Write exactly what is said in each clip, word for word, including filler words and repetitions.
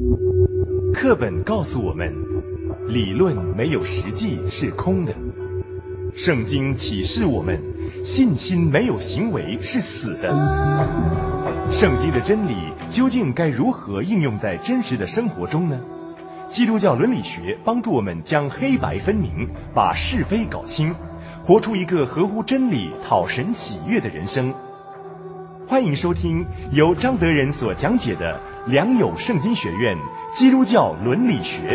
课本告诉我们，理论没有实际是空的。圣经启示我们，信心没有行为是死的。圣经的真理究竟该如何应用在真实的生活中呢？基督教伦理学帮助我们将黑白分明，把是非搞清，活出一个合乎真理、讨神喜悦的人生。欢迎收听由张德仁所讲解的良友圣经学院基督教伦理学。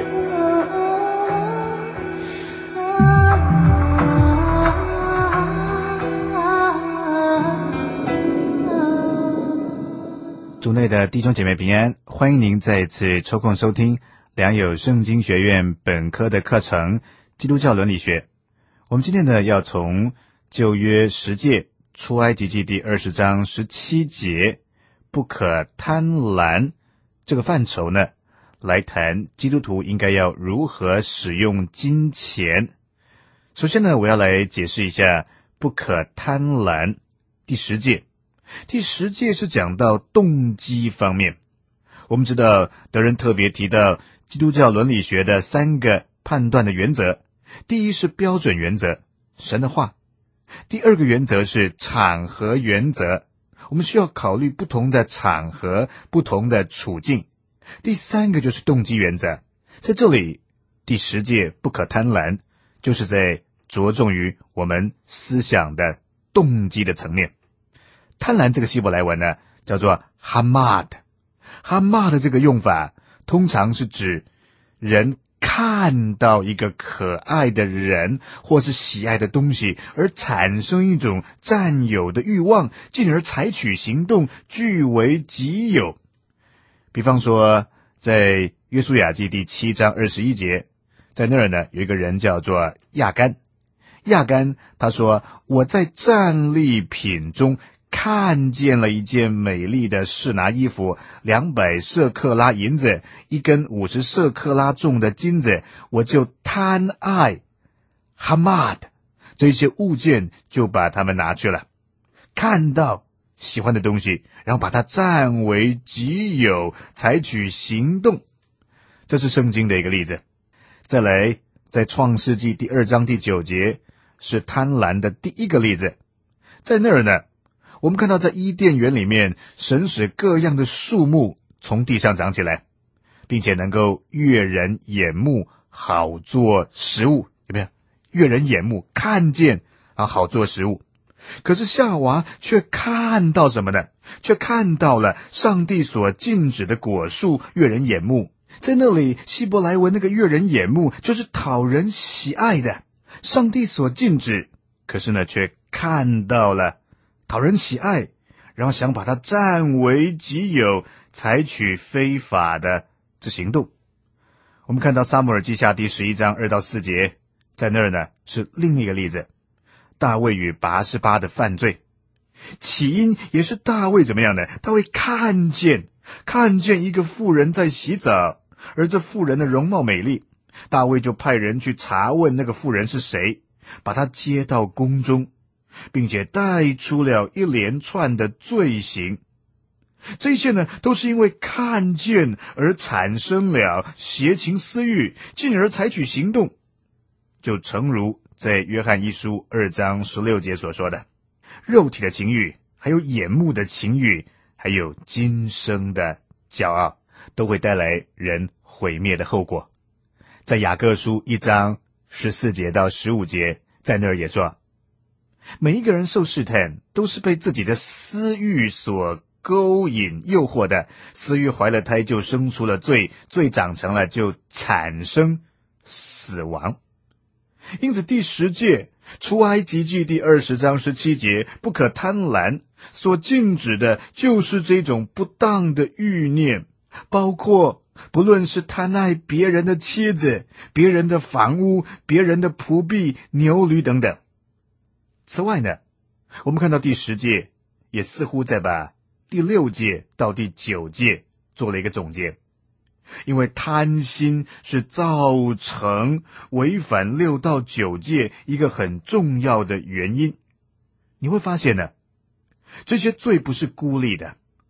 主内的弟兄姐妹平安，欢迎您再次抽空收听良友圣经学院本科的课程基督教伦理学。我们今天呢要从旧约十诫出埃及记第二十章十七节不可贪婪这个范畴呢，来谈基督徒应该要如何使用金钱。首先呢，我要来解释一下不可贪婪第十诫。第十诫是讲到动机方面。我们知道德仁特别提到基督教伦理学的三个判断的原则。第一是标准原则，神的话。第二个原则是场合原则，我们需要考虑不同的场合、不同的处境。第三个就是动机原则，在这里第十诫不可贪婪，就是在着重于我们思想的动机的层面。贪婪这个希伯来文呢，叫做哈马德。哈马德这个用法通常是指人看到一个可爱的人或是喜爱的东西，而产生一种占有的欲望，进而采取行动，据为己有。比方说在约书亚记第七章二十一节，在那儿呢有一个人叫做亚干。亚干他说，我在战利品中看见了一件美丽的示拿衣服，两百舍克拉银子，一根五十舍克拉重的金子，我就贪爱哈马德这些物件，就把它们拿去了。看到喜欢的东西，然后把它占为己有，采取行动。这是圣经的一个例子。再来，在创世纪第二章第九节是贪婪的第一个例子。在那儿呢，我们看到在伊甸园里面，神使各样的树木从地上长起来，并且能够悦人眼目，好做食物。有没有？悦人眼目，看见啊，好做食物。可是夏娃却看到什么呢？却看到了上帝所禁止的果树，悦人眼目。在那里，希伯来文那个悦人眼目就是讨人喜爱的，上帝所禁止，可是呢却看到了讨人喜爱，然后想把它占为己有，采取非法的这行动。我们看到撒母耳记下第十一章二到四节，在那儿呢是另一个例子，大卫与拔示巴的犯罪。起因也是大卫怎么样呢？大卫看见看见一个妇人在洗澡，而这妇人的容貌美丽，大卫就派人去查问那个妇人是谁，把她接到宫中，并且带出了一连串的罪行。这些呢，都是因为看见而产生了邪情私欲，进而采取行动。就诚如在约翰一书二章十六节所说的，肉体的情欲，还有眼目的情欲，还有今生的骄傲，都会带来人毁灭的后果。在雅各书一章十四节到十五节，在那儿也说，每一个人受试探，都是被自己的私欲所勾引诱惑的。私欲怀了胎，就生出了罪，罪长成了，就产生死亡。因此第十诫出埃及记第二十章十七节不可贪婪，所禁止的就是这种不当的欲念，包括不论是贪爱别人的妻子、别人的房屋、别人的仆婢、牛驴等等。此外呢，我们看到第十诫也似乎在把第六诫到第九诫做了一个总结。因为贪心是造成违反六到九诫一个很重要的原因。你会发现呢，这些罪不是孤立的，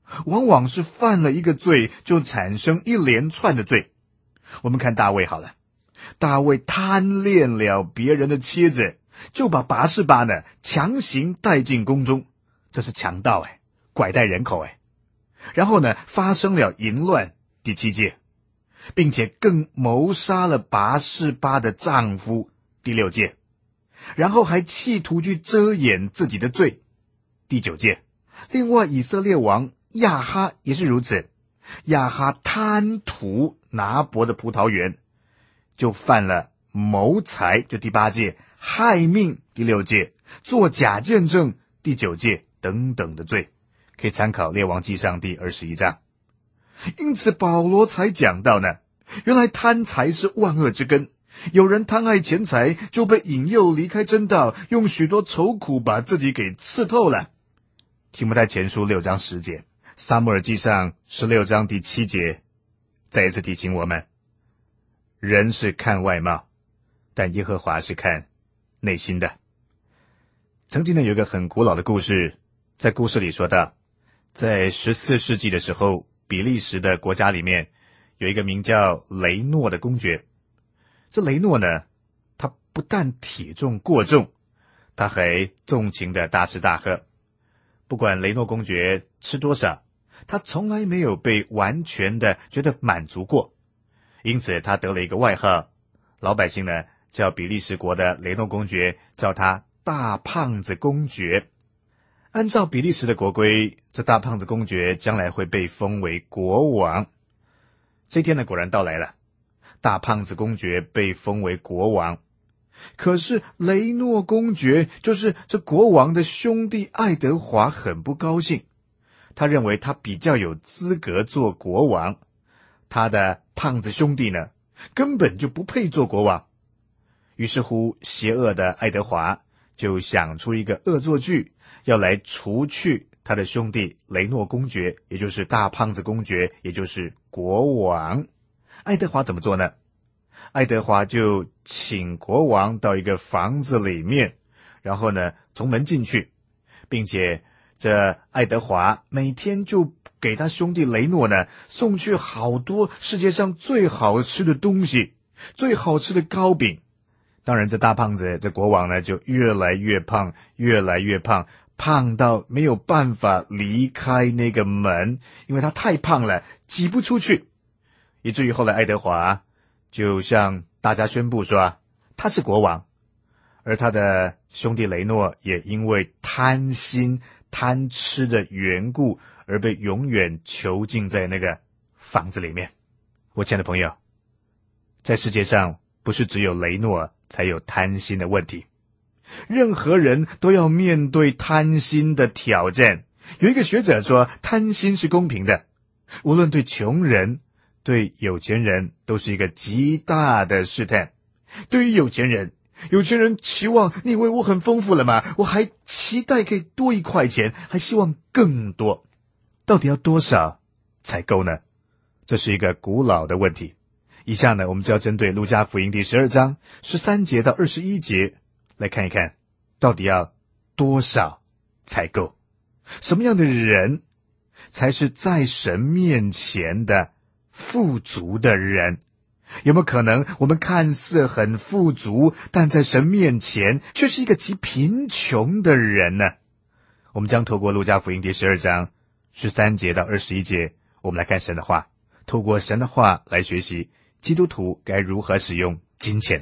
往往是犯了一个罪，就产生一连串的罪。我们看大卫好了，大卫贪恋了别人的妻子，就把拔示巴呢强行带进宫中，这是强盗哎，拐带人口哎。然后呢，发生了淫乱，第七节，并且更谋杀了拔示巴的丈夫，第六节。然后还企图去遮掩自己的罪，第九节。另外以色列王亚哈也是如此，亚哈贪图拿伯的葡萄园，就犯了谋财，就第八戒，害命第六戒，作假见证第九戒等等的罪，可以参考列王纪上第二十一章。因此保罗才讲到呢，原来贪财是万恶之根，有人贪爱钱财，就被引诱离开真道，用许多愁苦把自己给刺透了。提摩太前书六章十节，撒母耳记上十六章第七节，再一次提醒我们，人是看外貌，但耶和华是看内心的。曾经呢，有一个很古老的故事，在故事里说到，在十四世纪的时候，比利时的国家里面有一个名叫雷诺的公爵。这雷诺呢，他不但体重过重，他还纵情的大吃大喝。不管雷诺公爵吃多少，他从来没有被完全的觉得满足过，因此他得了一个外号，老百姓呢叫比利时国的雷诺公爵叫他大胖子公爵。按照比利时的国规，这大胖子公爵将来会被封为国王。这天呢，果然到来了，大胖子公爵被封为国王。可是雷诺公爵，就是这国王的兄弟爱德华，很不高兴，他认为他比较有资格做国王，他的胖子兄弟呢根本就不配做国王。于是乎，邪恶的爱德华就想出一个恶作剧，要来除去他的兄弟雷诺公爵，也就是大胖子公爵，也就是国王。爱德华怎么做呢？爱德华就请国王到一个房子里面，然后呢从门进去，并且这爱德华每天就给他兄弟雷诺呢送去好多世界上最好吃的东西，最好吃的糕饼。当然这大胖子这国王呢就越来越胖，越来越胖，胖到没有办法离开那个门，因为他太胖了，挤不出去。以至于后来爱德华就向大家宣布说他是国王，而他的兄弟雷诺也因为贪心贪吃的缘故而被永远囚禁在那个房子里面。我亲爱的朋友，在世界上不是只有雷诺才有贪心的问题，任何人都要面对贪心的挑战。有一个学者说，贪心是公平的，无论对穷人对有钱人都是一个极大的试探。对于有钱人，有钱人期望你以为我很丰富了吗？我还期待可以多一块钱，还希望更多。到底要多少才够呢？这是一个古老的问题。以下呢，我们就要针对路加福音第十二章十三节到二十一节来看一看，到底要多少才够？什么样的人才是在神面前的富足的人？有没有可能我们看似很富足，但在神面前却是一个极贫穷的人呢？我们将透过路加福音第十二章十三节到二十一节，我们来看神的话，透过神的话来学习基督徒该如何使用金钱。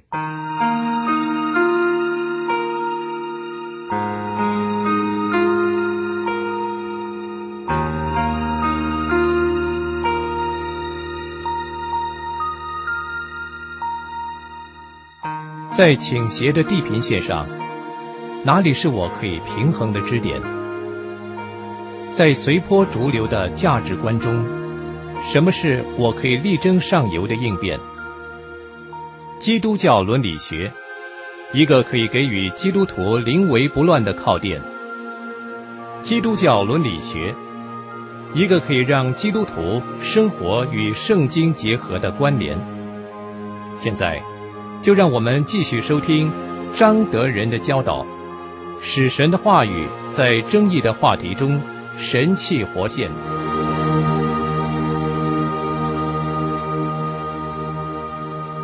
在倾斜的地平线上，哪里是我可以平衡的支点？在随波逐流的价值观中，什么是我可以力争上游的应变？基督教伦理学，一个可以给予基督徒临危不乱的靠垫。基督教伦理学，一个可以让基督徒生活与圣经结合的关联。现在就让我们继续收听张德仁的教导，使神的话语在争议的话题中神气活现。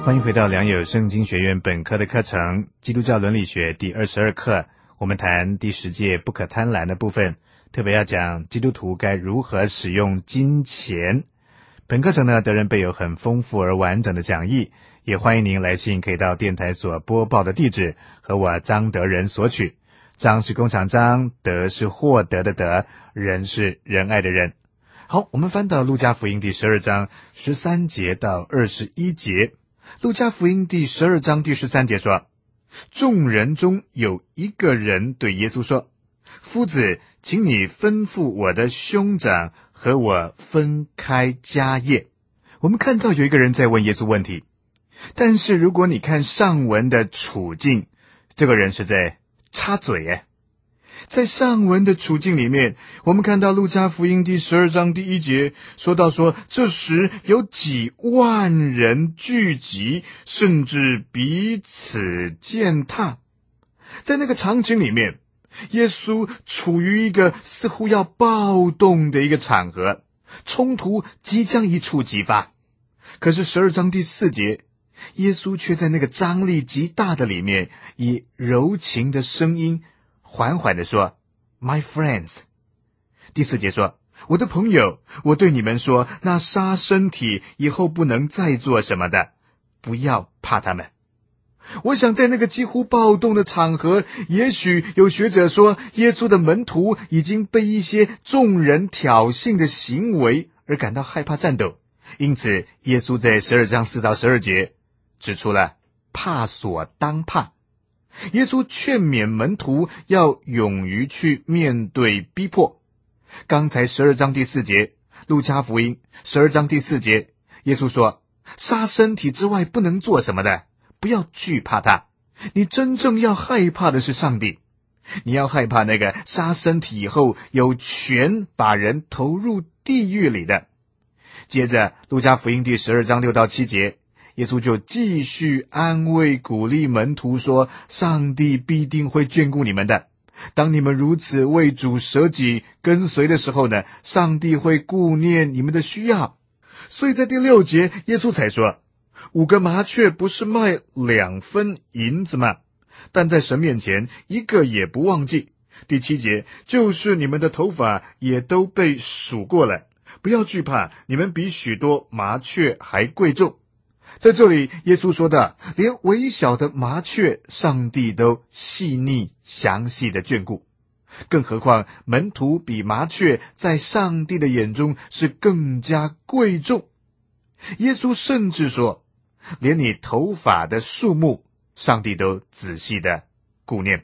欢迎回到良友圣经学院本科的课程，基督教伦理学第二十二课，我们谈第十诫不可贪婪的部分，特别要讲基督徒该如何使用金钱。本课程呢，德仁备有很丰富而完整的讲义，也欢迎您来信可以到电台所播报的地址和我张德仁索取。张是工厂张，德是获得的德，仁是仁爱的仁。好，我们翻到路加福音第十二章十三节到二十一节。路加福音第十二章第十三节说，众人中有一个人对耶稣说，夫子，请你吩咐我的兄长和我分开家业。我们看到有一个人在问耶稣问题，但是如果你看上文的处境，这个人是在插嘴耶。在上文的处境里面，我们看到路加福音第十二章第一节说到说，这时有几万人聚集，甚至彼此践踏。在那个场景里面，耶稣处于一个似乎要暴动的一个场合，冲突即将一触即发。可是十二章第四节，耶稣却在那个张力极大的里面，以柔情的声音缓缓地说 My friends。 第四节说，我的朋友，我对你们说，那杀身体以后不能再做什么的，不要怕他们。我想在那个几乎暴动的场合，也许有学者说，耶稣的门徒已经被一些众人挑衅的行为而感到害怕战斗，因此耶稣在十二章四到十二节指出了怕所当怕。耶稣劝勉门徒要勇于去面对逼迫。刚才十二章第四节，路加福音十二章第四节，耶稣说，杀身体之外不能做什么的，不要惧怕他。你真正要害怕的是上帝，你要害怕那个杀身体以后有权把人投入地狱里的。接着路加福音第十二章六到七节，耶稣就继续安慰鼓励门徒说，上帝必定会眷顾你们的。当你们如此为主舍己跟随的时候呢，上帝会顾念你们的需要。所以在第六节，耶稣才说，五个麻雀不是卖两分银子吗？但在神面前一个也不忘记。第七节，就是你们的头发也都被数过了，不要惧怕，你们比许多麻雀还贵重。在这里耶稣说的，连微小的麻雀上帝都细腻详细的眷顾，更何况门徒比麻雀在上帝的眼中是更加贵重。耶稣甚至说，连你头发的数目上帝都仔细的顾念。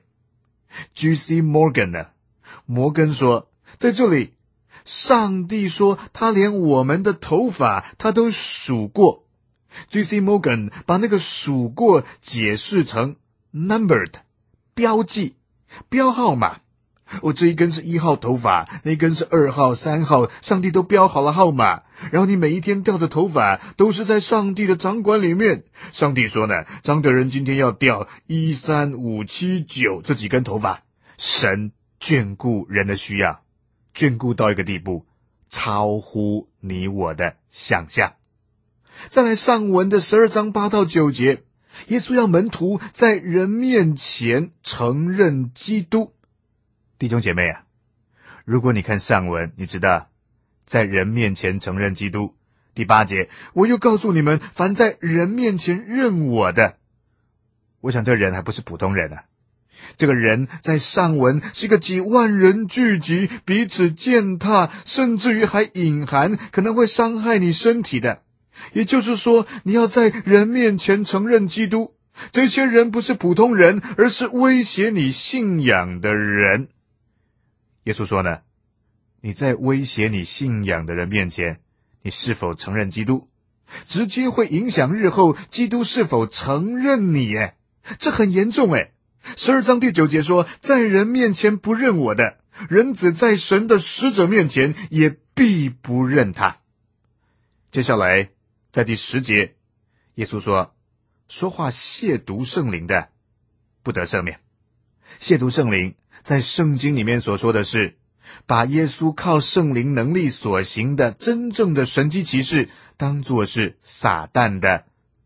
G C Morgan 呢，摩根说，在这里上帝说他连我们的头发他都数过。G C Morgan 把那个数过解释成 numbered， 标记标号码。我、哦、这一根是一号头发，那一根是二号三号，上帝都标好了号码，然后你每一天掉的头发都是在上帝的掌管里面。上帝说呢，张德仁今天要掉一三五七九这几根头发。神眷顾人的需要，眷顾到一个地步超乎你我的想象。再来上文的十二章八到九节，耶稣要门徒在人面前承认基督。弟兄姐妹啊，如果你看上文，你知道在人面前承认基督。第八节，我又告诉你们，凡在人面前认我的，我想这人还不是普通人啊。这个人在上文是个几万人聚集，彼此践踏，甚至于还隐含可能会伤害你身体的。也就是说，你要在人面前承认基督，这些人不是普通人，而是威胁你信仰的人。耶稣说呢，你在威胁你信仰的人面前，你是否承认基督，直接会影响日后基督是否承认你耶，这很严重耶。十二章第九节说，在人面前不认我的，人子在神的使者面前也必不认他。接下来在第十节，耶稣说，说话亵渎圣灵的不得赦免。亵渎圣灵在圣经里面所说的是，把耶稣靠圣灵能力所行的真正的神迹奇事当作是撒旦的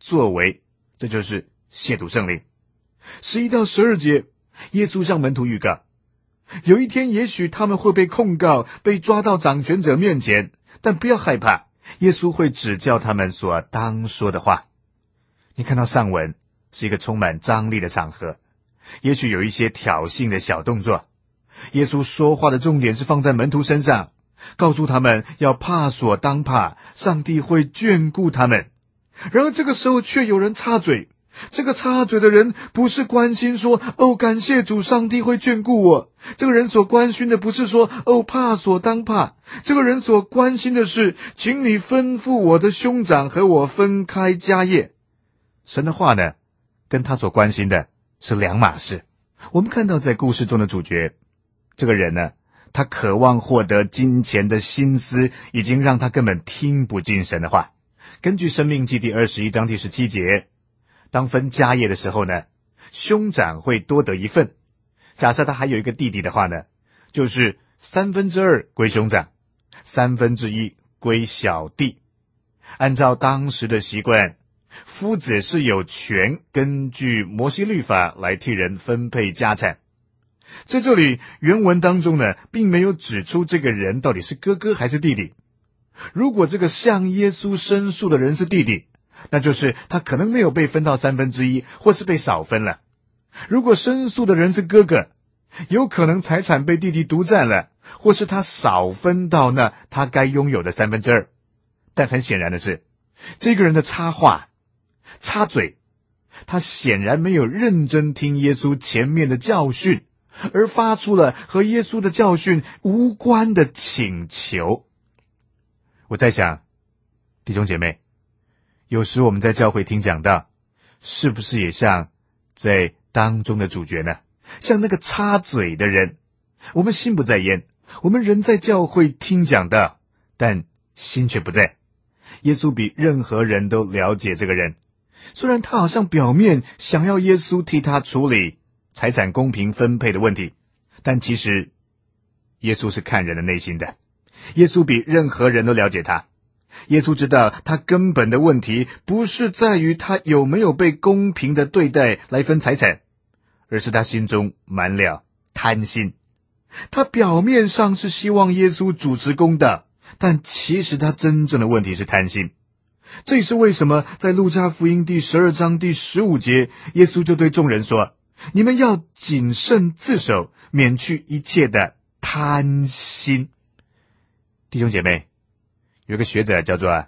作为，这就是亵渎圣灵。十一到十二节，耶稣向门徒预告，有一天也许他们会被控告，被抓到掌权者面前，但不要害怕，耶稣会指教他们所当说的话。你看到上文是一个充满张力的场合，也许有一些挑衅的小动作。耶稣说话的重点是放在门徒身上，告诉他们要怕所当怕，上帝会眷顾他们。然而这个时候却有人插嘴，这个插嘴的人不是关心说，哦，感谢主，上帝会眷顾我。这个人所关心的不是说，哦，怕所当怕。这个人所关心的是，请你吩咐我的兄长和我分开家业。神的话呢，跟他所关心的是两码事。我们看到在故事中的主角，这个人呢，他渴望获得金钱的心思已经让他根本听不进神的话。根据申命记第二十一章第十七节，当分家业的时候呢，兄长会多得一份。假设他还有一个弟弟的话呢，就是三分之二归兄长，三分之一归小弟。按照当时的习惯，夫子是有权根据摩西律法来替人分配家产。在这里原文当中呢，并没有指出这个人到底是哥哥还是弟弟。如果这个向耶稣申诉的人是弟弟，那就是他可能没有被分到三分之一，或是被少分了。如果申诉的人是哥哥，有可能财产被弟弟独占了，或是他少分到那他该拥有的三分之二。但很显然的是，这个人的插话、插嘴，他显然没有认真听耶稣前面的教训，而发出了和耶稣的教训无关的请求。我在想，弟兄姐妹，有时我们在教会听讲道，是不是也像在当中的主角呢？像那个插嘴的人，我们心不在焉，我们人在教会听讲道，但心却不在。耶稣比任何人都了解这个人，虽然他好像表面想要耶稣替他处理财产公平分配的问题，但其实耶稣是看人的内心的。耶稣比任何人都了解他，耶稣知道他根本的问题不是在于他有没有被公平的对待来分财产，而是他心中满了贪心。他表面上是希望耶稣主持公道，但其实他真正的问题是贪心。这也是为什么在路加福音第十二章第十五节，耶稣就对众人说，你们要谨慎自守，免去一切的贪心。弟兄姐妹，有一个学者叫做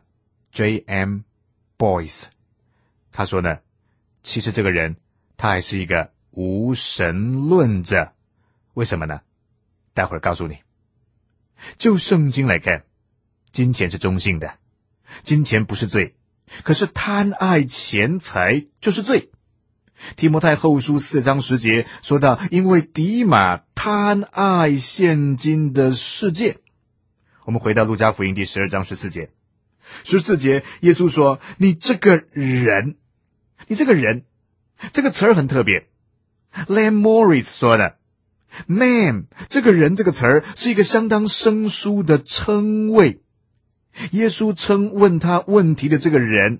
J M Boyce， 他说呢，其实这个人他还是一个无神论者。为什么呢？待会儿告诉你。就圣经来看，金钱是中性的，金钱不是罪，可是贪爱钱财就是罪。提摩太后书四章十节说到，因为迪马贪爱现今的世界。我们回到路加福音第十二章十四节，十四节耶稣说，你这个人，你这个人，这个词儿很特别。Lam Morris 说的 Man 这个人这个词儿是一个相当生疏的称谓。耶稣称问他问题的这个人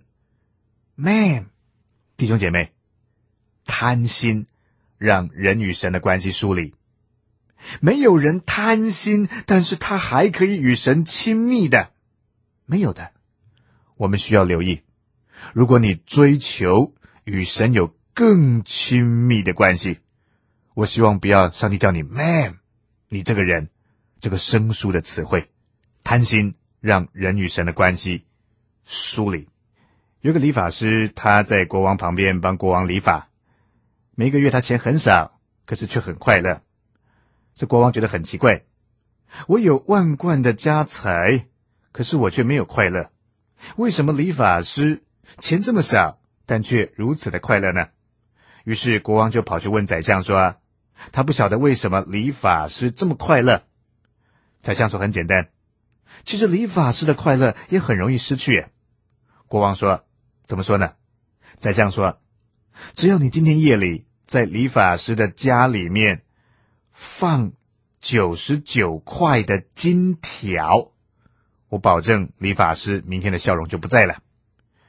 Man。 弟兄姐妹，贪心让人与神的关系疏离。没有人贪心，但是他还可以与神亲密的，没有的。我们需要留意，如果你追求与神有更亲密的关系，我希望不要上帝叫你 man， 你这个人，这个生疏的词汇。贪心让人与神的关系疏离。有个理发师，他在国王旁边帮国王理发，每个月他钱很少，可是却很快乐。这国王觉得很奇怪，我有万贯的家财，可是我却没有快乐，为什么理发师钱这么少，但却如此的快乐呢？于是国王就跑去问宰相说，他不晓得为什么理发师这么快乐。宰相说很简单，其实理发师的快乐也很容易失去。国王说，怎么说呢？宰相说，只要你今天夜里在理发师的家里面放九十九块的金条，我保证理发师明天的笑容就不在了。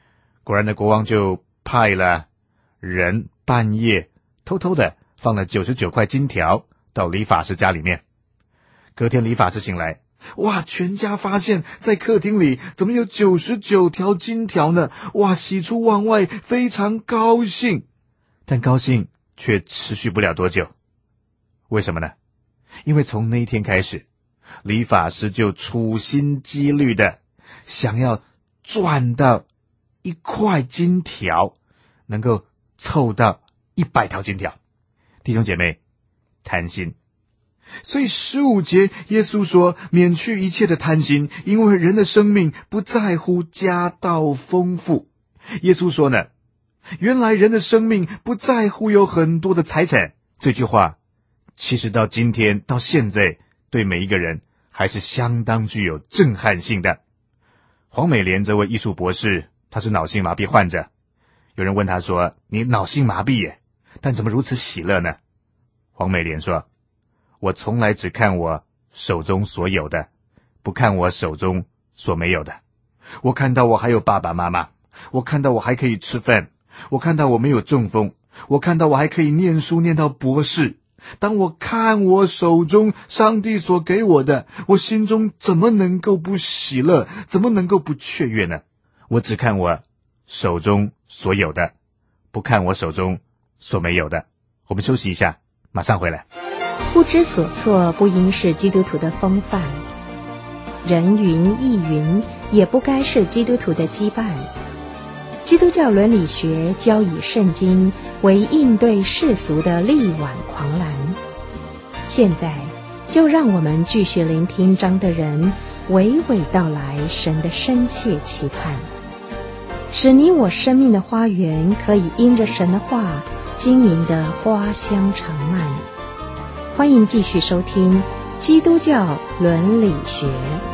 果然的，国王就派了人半夜偷偷的放了九十九块金条到理发师家里面。隔天理发师醒来，哇，全家发现在客厅里怎么有九十九条金条呢？哇，喜出望外，非常高兴。但高兴却持续不了多久。为什么呢？因为从那一天开始，理发师就处心积虑的想要赚到一块金条，能够凑到一百条金条。弟兄姐妹，贪心。所以十五节耶稣说，免去一切的贪心，因为人的生命不在乎家道丰富。耶稣说呢，原来人的生命不在乎有很多的财产。这句话其实到今天到现在对每一个人还是相当具有震撼性的。黄美莲这位艺术博士，他是脑性麻痹患者。有人问他说，你脑性麻痹耶，但怎么如此喜乐呢？黄美莲说，我从来只看我手中所有的，不看我手中所没有的。我看到我还有爸爸妈妈，我看到我还可以吃饭，我看到我没有中风，我看到我还可以念书念到博士。当我看我手中上帝所给我的，我心中怎么能够不喜乐，怎么能够不雀跃呢？我只看我手中所有的，不看我手中所没有的。我们休息一下，马上回来。 不知所措不应是基督徒的风范，人云亦云也不该是基督徒的羁绊。基督教伦理学教以圣经为应对世俗的力挽狂澜。现在就让我们继续聆听张德仁娓娓道来神的深切期盼，使你我生命的花园可以因着神的话经营的花香长漫。欢迎继续收听基督教伦理学。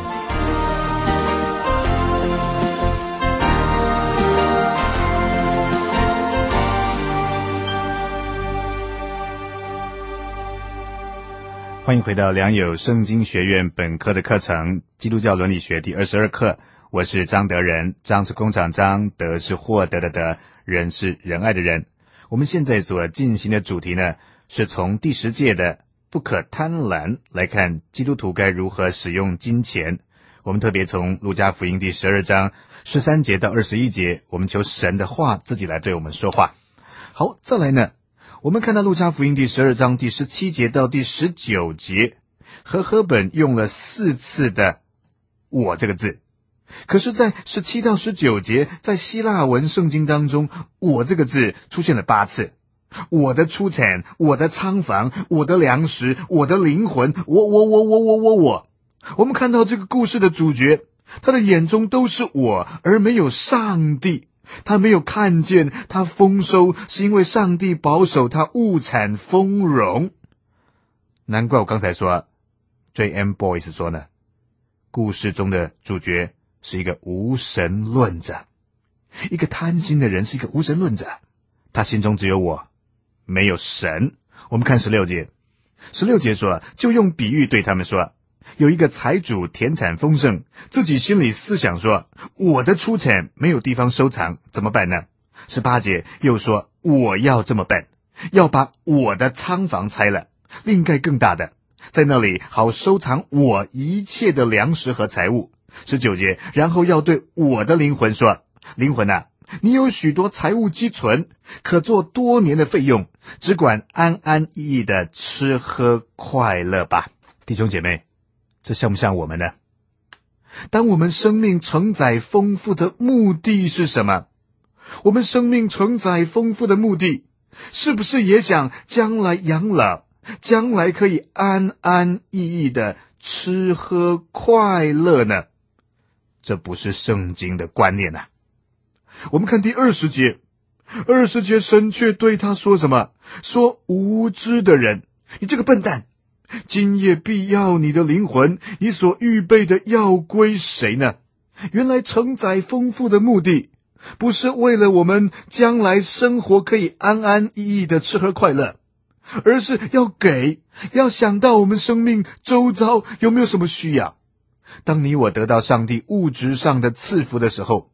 欢迎回到良友圣经学院本科的课程，基督教伦理学第二十二课。我是张德仁，张是工厂张，德是获得的德，仁是仁爱的仁。我们现在所进行的主题呢，是从第十诫的不可贪婪来看基督徒该如何使用金钱。我们特别从路加福音第十二章十三节到二十一节，我们求神的话自己来对我们说话。好，再来呢，我们看到路加福音第十二章第十七节到第十九节，和合本用了四次的我这个字，可是在十七到十九节，在希腊文圣经当中，我这个字出现了八次。我的出产，我的仓房，我的粮食，我的灵魂，我我我我我我我。我们看到这个故事的主角，他的眼中都是我，而没有上帝。他没有看见他丰收，是因为上帝保守他物产丰荣。难怪我刚才说 J M Boyce 说呢，故事中的主角是一个无神论者，一个贪心的人是一个无神论者，他心中只有我，没有神。我们看十六节，十六节说，就用比喻对他们说，有一个财主田产丰盛，自己心里思想说，我的出产没有地方收藏，怎么办呢？十八节又说，我要这么办，要把我的仓房拆了，另盖更大的，在那里好收藏我一切的粮食和财物。十九节，然后要对我的灵魂说，灵魂啊，你有许多财物积存，可做多年的费用，只管安安逸逸的吃喝快乐吧。弟兄姐妹，这像不像我们呢？当我们生命承载丰富的目的是什么？我们生命承载丰富的目的，是不是也想将来养老，将来可以安安逸逸的吃喝快乐呢？这不是圣经的观念啊。我们看第二十节，二十节神却对他说什么？说无知的人，你这个笨蛋，今夜必要你的灵魂，你所预备的要归谁呢？原来承载丰富的目的，不是为了我们将来生活可以安安逸逸的吃喝快乐，而是要给，要想到我们生命周遭有没有什么需要。当你我得到上帝物质上的赐福的时候，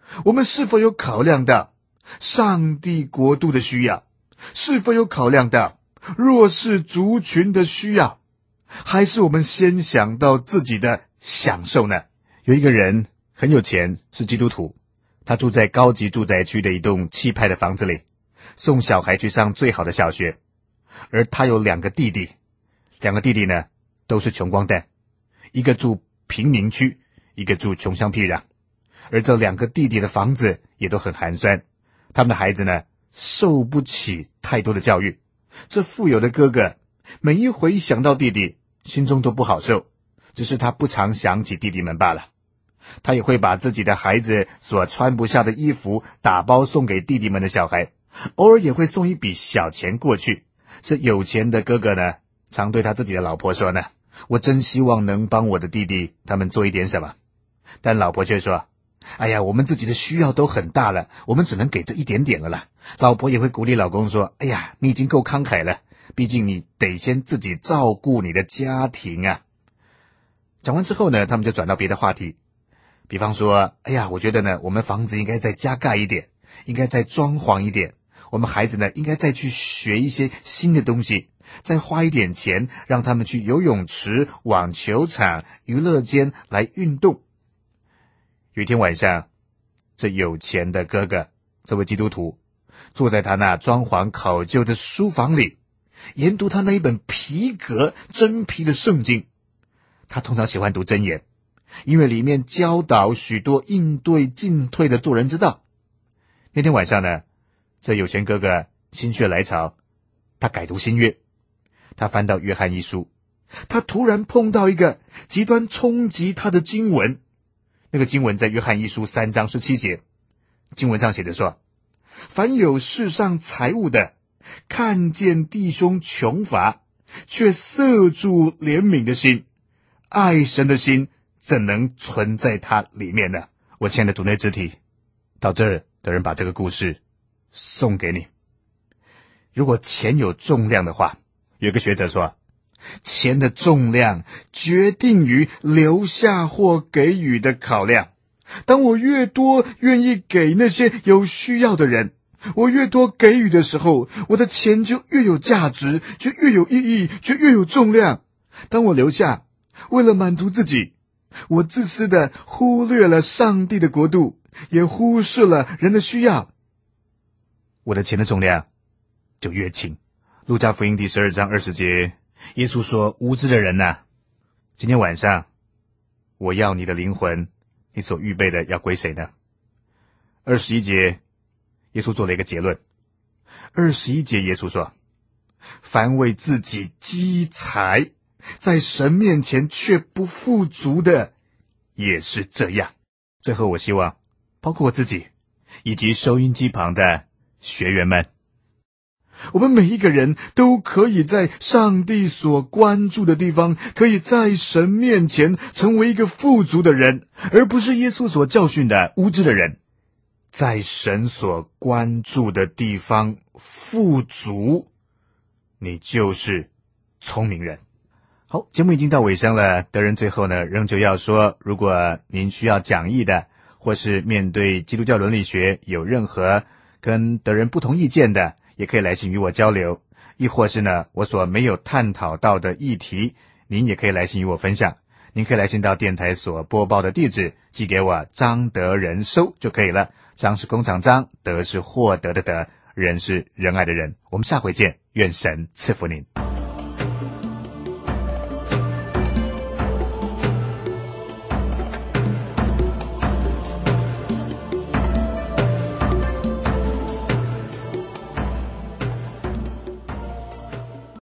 我们是否有考量到上帝国度的需要？是否有考量到弱势族群的需要？还是我们先想到自己的享受呢？有一个人很有钱，是基督徒，他住在高级住宅区的一栋气派的房子里，送小孩去上最好的小学。而他有两个弟弟，两个弟弟呢都是穷光蛋，一个住贫民区，一个住穷乡僻壤。而这两个弟弟的房子也都很寒酸，他们的孩子呢受不起太多的教育。这富有的哥哥每一回想到弟弟，心中都不好受，只是他不常想起弟弟们罢了。他也会把自己的孩子所穿不下的衣服打包送给弟弟们的小孩，偶尔也会送一笔小钱过去。这有钱的哥哥呢，常对他自己的老婆说呢，我真希望能帮我的弟弟他们做一点什么。但老婆却说，哎呀，我们自己的需要都很大了，我们只能给这一点点了啦。老婆也会鼓励老公说，哎呀，你已经够慷慨了，毕竟你得先自己照顾你的家庭啊。讲完之后呢，他们就转到别的话题，比方说，哎呀，我觉得呢，我们房子应该再加盖一点，应该再装潢一点，我们孩子呢，应该再去学一些新的东西，再花一点钱让他们去游泳池、网球场、娱乐间来运动。有一天晚上，这有钱的哥哥，这位基督徒，坐在他那装潢考究的书房里，研读他那一本皮革真皮的圣经。他通常喜欢读箴言，因为里面教导许多应对进退的做人之道。那天晚上呢，这有钱哥哥心血来潮，他改读新约。他翻到约翰一书，他突然碰到一个极端冲击他的经文。那个经文在约翰一书三章十七节，经文上写着说，凡有世上财物的，看见弟兄穷乏，却塞住怜悯的心，爱神的心怎能存在他里面呢？我亲爱的主内肢体，到这儿的人把这个故事送给你。如果钱有重量的话，有一个学者说，钱的重量决定于留下或给予的考量。当我越多愿意给那些有需要的人，我越多给予的时候，我的钱就越有价值，就越有意义，就越有重量。当我留下，为了满足自己，我自私的忽略了上帝的国度，也忽视了人的需要，我的钱的重量就越轻。路加福音第十二章二十节，耶稣说，无知的人啊，今天晚上我要你的灵魂，你所预备的要归谁呢？二十一节耶稣做了一个结论。二十一节耶稣说，凡为自己积财，在神面前却不富足的，也是这样。最后我希望包括我自己以及收音机旁的学员们，我们每一个人都可以在上帝所关注的地方，可以在神面前成为一个富足的人，而不是耶稣所教训的无知的人。在神所关注的地方富足，你就是聪明人。好，节目已经到尾声了，德仁最后呢，仍旧要说，如果您需要讲义的，或是面对基督教伦理学有任何跟德仁不同意见的，也可以来信与我交流，亦或是呢，我所没有探讨到的议题，您也可以来信与我分享。您可以来信到电台所播报的地址，寄给我张德仁收就可以了。张是工厂张，德是获得的德，仁是仁爱的仁。我们下回见，愿神赐福您。